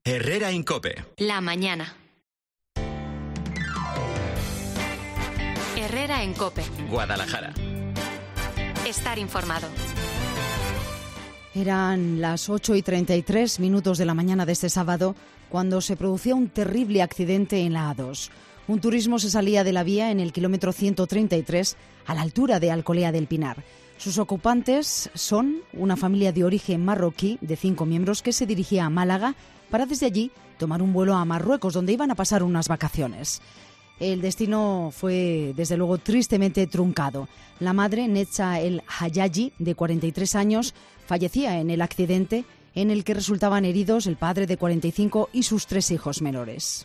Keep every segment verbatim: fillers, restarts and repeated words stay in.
Herrera en COPE. La mañana. Herrera en COPE. Guadalajara. Estar informado. Eran las ocho y treinta y tres minutos de la mañana de este sábado cuando se producía un terrible accidente en la A dos. Un turismo se salía de la vía en el kilómetro ciento treinta y tres a la altura de Alcolea del Pinar. Sus ocupantes son una familia de origen marroquí de cinco miembros que se dirigía a Málaga para desde allí tomar un vuelo a Marruecos, donde iban a pasar unas vacaciones. El destino fue, desde luego, tristemente truncado. La madre, Netza El Hayaji, de cuarenta y tres años, fallecía en el accidente en el que resultaban heridos el padre de cuarenta y cinco y sus tres hijos menores.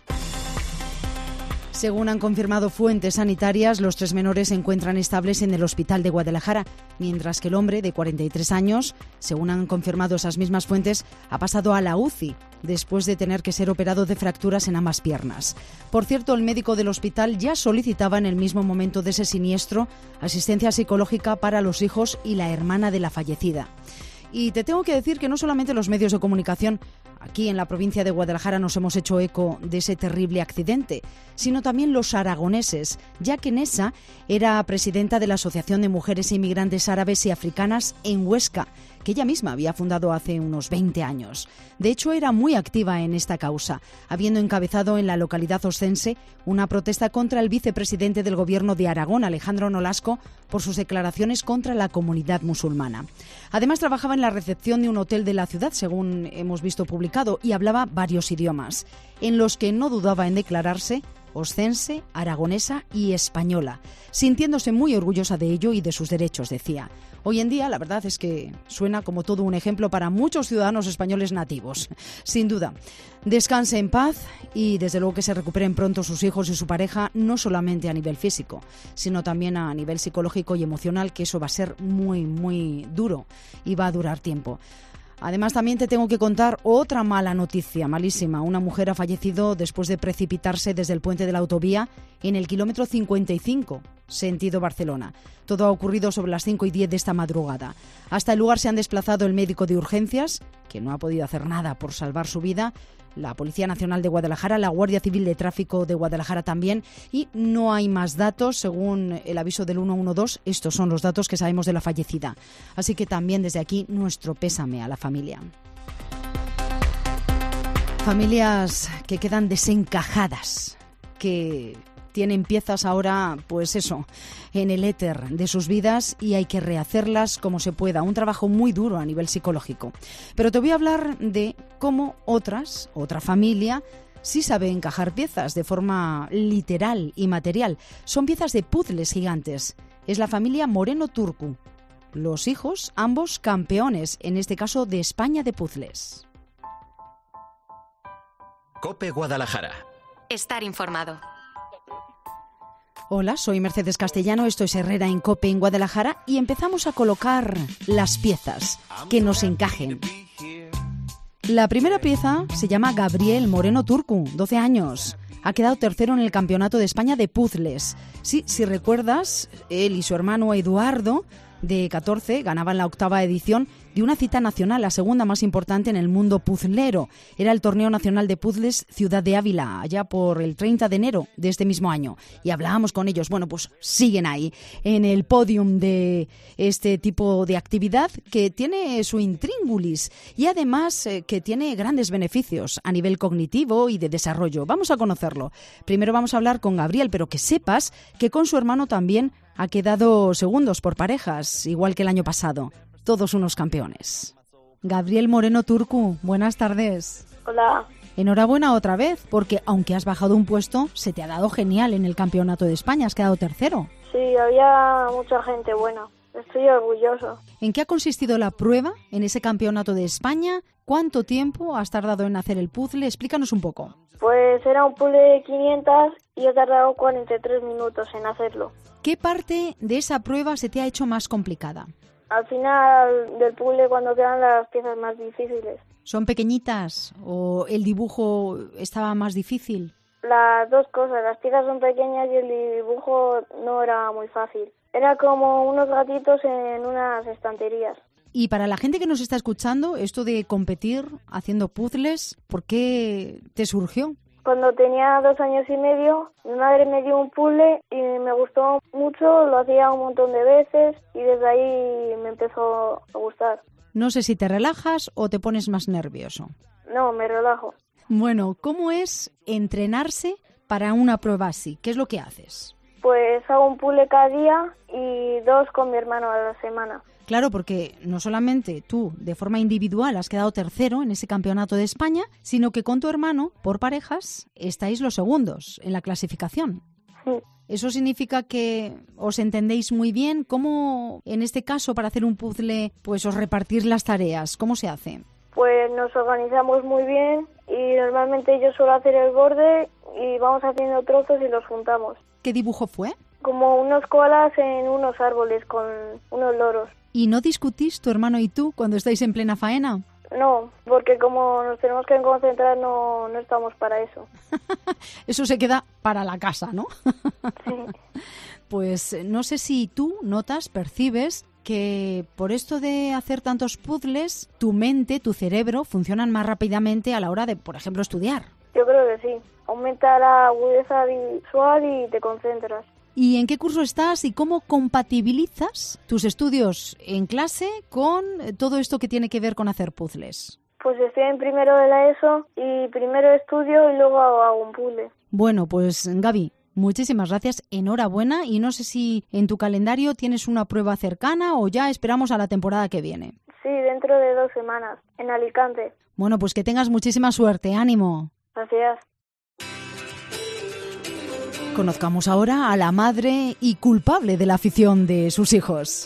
Según han confirmado fuentes sanitarias, los tres menores se encuentran estables en el hospital de Guadalajara, mientras que el hombre, de cuarenta y tres años, según han confirmado esas mismas fuentes, ha pasado a la U C I después de tener que ser operado de fracturas en ambas piernas. Por cierto, el médico del hospital ya solicitaba en el mismo momento de ese siniestro asistencia psicológica para los hijos y la hermana de la fallecida. Y te tengo que decir que no solamente los medios de comunicación aquí en la provincia de Guadalajara nos hemos hecho eco de ese terrible accidente, sino también los aragoneses, ya que Nessa era presidenta de la Asociación de Mujeres Inmigrantes Árabes y Africanas en Huesca, que ella misma había fundado hace unos veinte años. De hecho, era muy activa en esta causa, habiendo encabezado en la localidad oscense una protesta contra el vicepresidente del Gobierno de Aragón, Alejandro Nolasco, por sus declaraciones contra la comunidad musulmana. Además, trabajaba en la recepción de un hotel de la ciudad, según hemos visto publicado, y hablaba varios idiomas, en los que no dudaba en declararse oscense, aragonesa y española, sintiéndose muy orgullosa de ello y de sus derechos, decía. Hoy en día, la verdad es que suena como todo un ejemplo para muchos ciudadanos españoles nativos, sin duda. Descanse en paz y desde luego que se recuperen pronto sus hijos y su pareja, no solamente a nivel físico, sino también a nivel psicológico y emocional, que eso va a ser muy, muy duro y va a durar tiempo. Además, también te tengo que contar otra mala noticia, malísima. Una mujer ha fallecido después de precipitarse desde el puente de la autovía en el kilómetro cincuenta y cinco, sentido Barcelona. Todo ha ocurrido sobre las cinco y diez de esta madrugada. Hasta el lugar se han desplazado el médico de urgencias, que no ha podido hacer nada por salvar su vida, la Policía Nacional de Guadalajara, la Guardia Civil de Tráfico de Guadalajara también, y no hay más datos, según el aviso del ciento doce. Estos son los datos que sabemos de la fallecida. Así que también desde aquí nuestro pésame a la familia. Familias que quedan desencajadas, que tienen piezas ahora, pues eso, en el éter de sus vidas y hay que rehacerlas como se pueda. Un trabajo muy duro a nivel psicológico. Pero te voy a hablar de cómo otras, otra familia, sí sabe encajar piezas de forma literal y material. Son piezas de puzzles gigantes. Es la familia Moreno Turcu. Los hijos, ambos campeones, en este caso de España de puzzles. COPE Guadalajara. Estar informado. Hola, soy Mercedes Castellano, esto es Herrera en COPE en Guadalajara y empezamos a colocar las piezas que nos encajen. La primera pieza se llama Gabriel Moreno Turcu, doce años. Ha quedado tercero en el Campeonato de España de puzzles. Sí, si recuerdas, él y su hermano Eduardo, de catorce, ganaban la octava edición de una cita nacional, la segunda más importante en el mundo puzzlero. Era el Torneo Nacional de Puzzles Ciudad de Ávila, allá por el treinta de enero de este mismo año. Y hablábamos con ellos. Bueno, pues siguen ahí, en el podium de este tipo de actividad que tiene su intríngulis y además eh, que tiene grandes beneficios a nivel cognitivo y de desarrollo. Vamos a conocerlo. Primero vamos a hablar con Gabriel, pero que sepas que con su hermano también ha quedado segundos por parejas, igual que el año pasado. Todos unos campeones. Gabriel Moreno Turcu, buenas tardes. Hola. Enhorabuena otra vez, porque aunque has bajado un puesto, se te ha dado genial en el Campeonato de España, has quedado tercero. Sí, había mucha gente buena. Estoy orgulloso. ¿En qué ha consistido la prueba en ese Campeonato de España? ¿Cuánto tiempo has tardado en hacer el puzzle? Explícanos un poco. Pues era un puzzle de quinientos y he tardado cuarenta y tres minutos en hacerlo. ¿Qué parte de esa prueba se te ha hecho más complicada? Al final del puzzle, cuando quedan las piezas más difíciles. ¿Son pequeñitas o el dibujo estaba más difícil? Las dos cosas, las piezas son pequeñas y el dibujo no era muy fácil. Era como unos gatitos en unas estanterías. Y para la gente que nos está escuchando, esto de competir haciendo puzzles, ¿por qué te surgió? Cuando tenía dos años y medio, mi madre me dio un puzzle y me gustó mucho, lo hacía un montón de veces y desde ahí me empezó a gustar. No sé si te relajas o te pones más nervioso. No, me relajo. Bueno, ¿cómo es entrenarse para una prueba así? ¿Qué es lo que haces? Pues hago un puzzle cada día y dos con mi hermano a la semana. Claro, porque no solamente tú, de forma individual, has quedado tercero en ese campeonato de España, sino que con tu hermano, por parejas, estáis los segundos en la clasificación. Sí. Eso significa que os entendéis muy bien. ¿Cómo, en este caso, para hacer un puzzle, pues os repartís las tareas? ¿Cómo se hace? Pues nos organizamos muy bien y normalmente yo suelo hacer el borde y vamos haciendo trozos y los juntamos. ¿Qué dibujo fue? Como unos koalas en unos árboles con unos loros. ¿Y no discutís tu hermano y tú cuando estáis en plena faena? No, porque como nos tenemos que concentrar no, no estamos para eso. Eso se queda para la casa, ¿no? Sí. Pues no sé si tú notas, percibes que por esto de hacer tantos puzzles, tu mente, tu cerebro funcionan más rápidamente a la hora de, por ejemplo, estudiar. Yo creo que sí. Aumenta la agudeza visual y te concentras. ¿Y en qué curso estás y cómo compatibilizas tus estudios en clase con todo esto que tiene que ver con hacer puzzles? Pues estoy en primero de la ESO y primero estudio y luego hago un puzzle. Bueno, pues Gaby, muchísimas gracias, enhorabuena, y no sé si en tu calendario tienes una prueba cercana o ya esperamos a la temporada que viene. Sí, dentro de dos semanas, en Alicante. Bueno, pues que tengas muchísima suerte, ánimo. Gracias. Conozcamos ahora a la madre y culpable de la afición de sus hijos.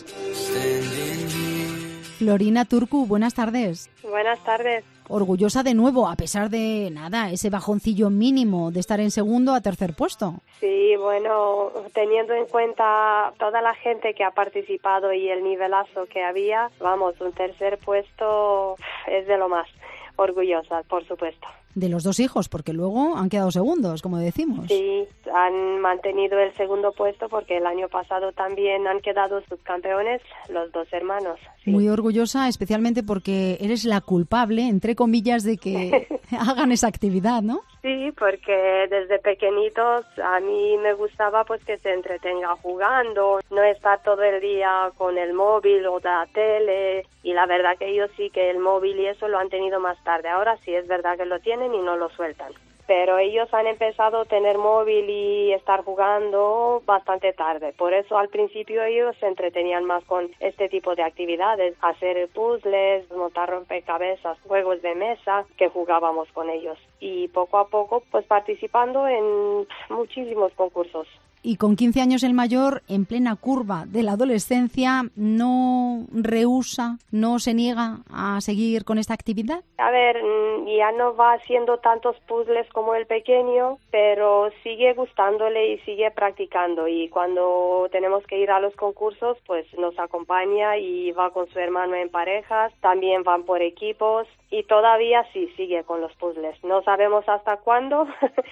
Florina Turku, buenas tardes. Buenas tardes. Orgullosa de nuevo, a pesar de, nada, ese bajoncillo mínimo de estar en segundo a tercer puesto. Sí, bueno, teniendo en cuenta toda la gente que ha participado y el nivelazo que había, vamos, un tercer puesto es de lo más. Orgullosa, por supuesto. De los dos hijos, porque luego han quedado segundos, como decimos. Sí, han mantenido el segundo puesto porque el año pasado también han quedado subcampeones los dos hermanos. Sí. Muy orgullosa, especialmente porque eres la culpable, entre comillas, de que hagan esa actividad, ¿no? Sí, porque desde pequeñitos a mí me gustaba pues que se entretenga jugando, no estar todo el día con el móvil o la tele, y la verdad que ellos sí que el móvil y eso lo han tenido más tarde. Ahora sí es verdad que lo tienen y no lo sueltan. Pero ellos han empezado a tener móvil y estar jugando bastante tarde. Por eso al principio ellos se entretenían más con este tipo de actividades, hacer puzzles, montar rompecabezas, juegos de mesa que jugábamos con ellos. Y poco a poco pues participando en muchísimos concursos. Y con quince años el mayor, en plena curva de la adolescencia, ¿no rehúsa, no se niega a seguir con esta actividad? A ver, ya no va haciendo tantos puzzles como el pequeño, pero sigue gustándole y sigue practicando. Y cuando tenemos que ir a los concursos, pues nos acompaña y va con su hermano en parejas, también van por equipos. Y todavía sí, sigue con los puzzles. No sabemos hasta cuándo,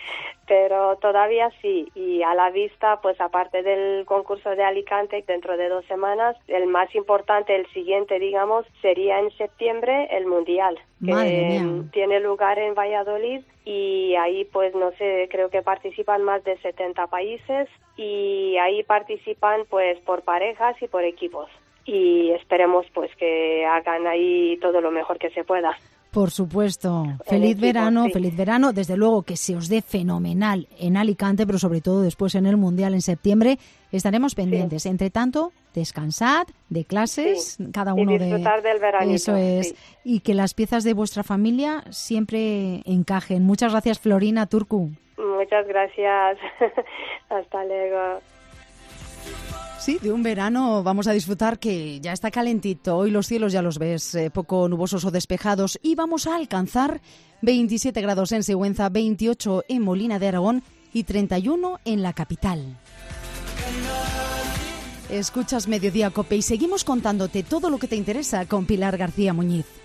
pero todavía sí. Y a la vista, pues aparte del concurso de Alicante, dentro de dos semanas, el más importante, el siguiente, digamos, sería en septiembre el Mundial, que tiene lugar en Valladolid. Y ahí, pues, no sé, creo que participan más de setenta países y ahí participan, pues, por parejas y por equipos. Y esperemos pues que hagan ahí todo lo mejor que se pueda. Por supuesto. Feliz equipo, verano, sí. feliz verano. Desde luego que se os dé fenomenal en Alicante, pero sobre todo después en el Mundial en septiembre. Estaremos pendientes. Sí. Entre tanto, descansad de clases, sí. cada uno y disfrutar de... del veranito. Eso es. Sí. Y que las piezas de vuestra familia siempre encajen. Muchas gracias, Florina Turku. Muchas gracias. Hasta luego. Sí, de un verano vamos a disfrutar que ya está calentito. Hoy los cielos ya los ves, eh, poco nubosos o despejados. Y vamos a alcanzar veintisiete grados en Sigüenza, veintiocho en Molina de Aragón y treinta y uno en la capital. Escuchas Mediodía Cope y seguimos contándote todo lo que te interesa con Pilar García Muñiz.